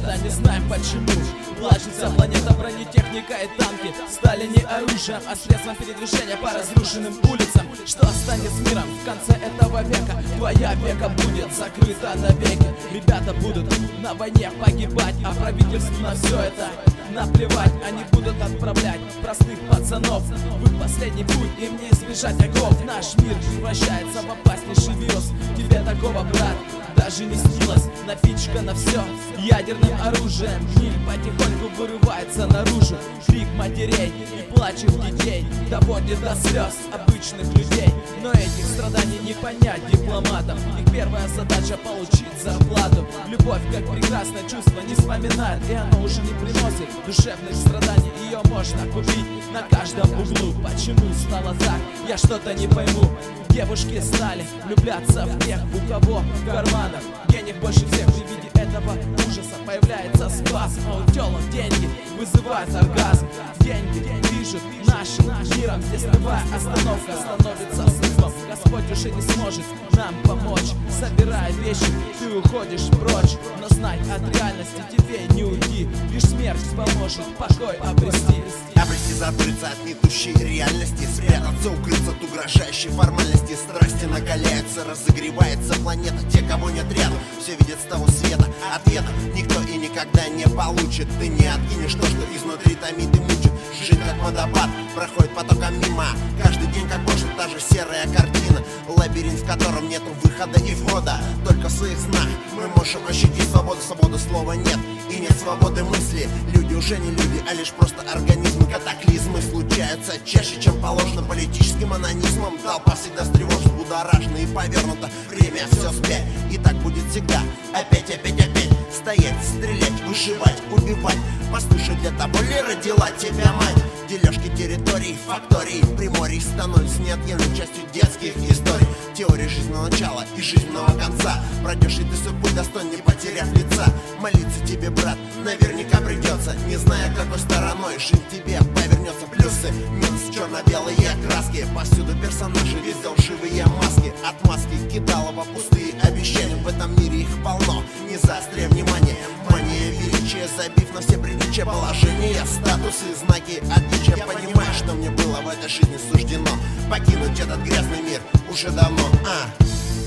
света, не знаем почему. Плачется планета, бронетехника и танки стали не оружием, а средством передвижения по разрушенным улицам. Что станет с миром в конце этого века? Твоя века будет закрыта навеки. Ребята будут на войне погибать, а правительству на все это наплевать. Они будут отправлять простых пацанов в их последний путь, им не избежать огов. Наш мир превращается в опаснейший вирус. Тебе такого, брат, даже не снилось. Напичкано все ядерным оружием. Гниль потихоньку вырывается наружу. Крик матерей и плач их детей доводит до слез обычных людей. Но этих страданий не понять дипломатам. Их первая задача — получить зарплату. Любовь, как прекрасное чувство, не вспоминает, и оно уже не приносит душевных страданий. Ее можно купить на каждом углу. Почему стало так? Я что-то не пойму. Девушки стали влюбляться в тех, у кого в карманах денег больше всех. При виде этого ужаса появляется спазм, а у телок деньги вызывают оргазм. Деньги движут нашим миром, здесь любая остановка становится срывом. Господь уже не сможет нам помочь. Собирай вещи, ты уходишь прочь. Но знай, от реальности тебе не уйти. Лишь смерть поможет покой обрести. Обрести, закрыться от гнетущей реальности, спрятаться, укрыться от угрожающей формальности. Страсти накаляются, разогревается планета. Те, кого нет рядом, все видят с того света. Ответа никто и никогда не получит. Ты не откинешь то, что изнутри томит и мучит. Жизнь как водопад, проходит потоком мимо. Каждый день как больше та же серая картина. Лабиринт, в котором нету выхода и входа. Только в своих снах мы можем ощутить свободу. Свободы слова нет и нет свободы мысли. Люди уже не люди, а лишь просто организмы. Катаклизмы случаются чаще, чем положено политическим анонизмом. Толпа всегда встревожена, будоражена и повернута. Время все спять, и так будет всегда. Опять, опять, опять. Стоять, стрелять, выживать, убивать. Послушай, для того ли родила тебя мать? Дележки территорий, факторий, приморий становятся неотъемлемой частью детских историй. Теория жизненного начала и жизненного конца. Пройдешь и ты свой путь достойно, не потеряв лица. Молиться тебе, брат, наверняка придется, не зная, какой стороной жизнь тебе повернется. Плюсы, минусы, черно-белые краски. Повсюду персонажи, везде лживые маски. Отмазки, кидалово, пустые обещания. В этом мире их полно, не заостряй внимание. Мания величия, забив на все приличия, положения, статусы, знаки отличия. Понимаешь, что мне было в этой жизни суждено покинуть этот грязный мир уже давно.